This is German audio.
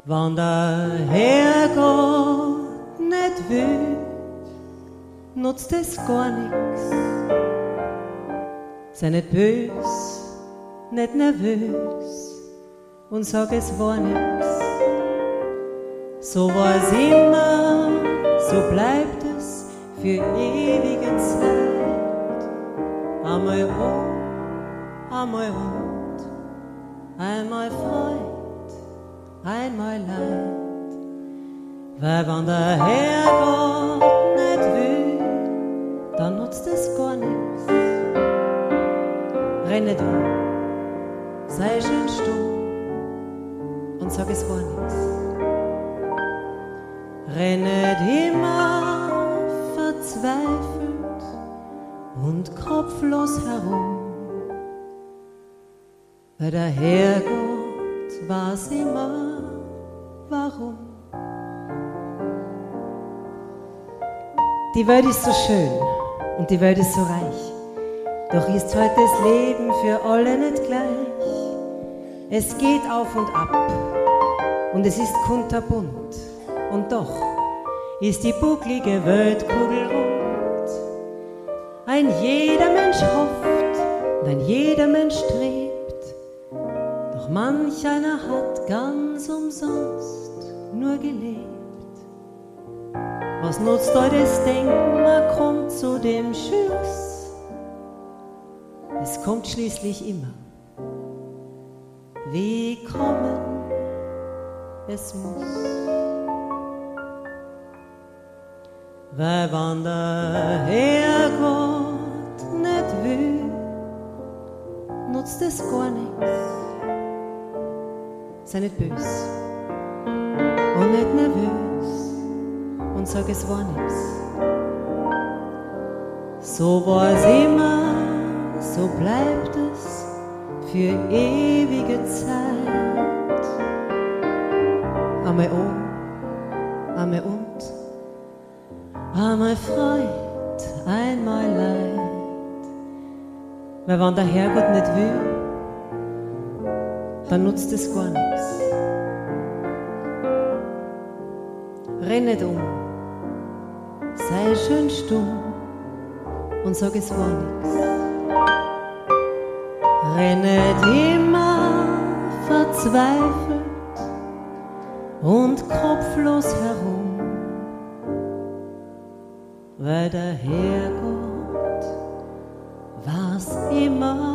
Wann der Herrgott nicht will, nutzt es gar nix. Sei nicht bös, nicht nervös und sag, es war nix. So war es immer, so bleibt es für ewige Zeit. Einmal einmal Hund, einmal Freud, einmal Leid. Weil wenn der Herrgott nicht will, dann nutzt es gar nix. Renn nicht sei schön stumm und sag, es war nix. Renn nicht immer verzweifelt und kopflos herum, weil der Herrgott weiß immer, warum. Die Welt ist so schön und die Welt ist so reich, doch ist heute das Leben für alle nicht gleich. Es geht auf und ab und es ist kunterbunt, und doch ist die bucklige Weltkugel rund. Ein jeder Mensch hofft und ein jeder Mensch strebt, doch manch einer hat ganz umsonst nur gelebt. Was nutzt euch das Denken, man kommt zu dem Schluss, es kommt schließlich immer, wie kommen es muss. Weil wenn der Herrgott nicht will, nutzt es gar nix. Sei nicht bös und nicht nervös und sag, es war nix. So war es immer, so bleibt es für ewige Zeit. Einmal einmal einmal Freud, einmal Leid. Weil wenn der Herrgott nicht will, dann nutzt es gar nix. Renn nicht sei schön stumm und sag, es war nix. Renn nicht immer verzweifelt und kopflos herum, weil der Herrgott weiß immer,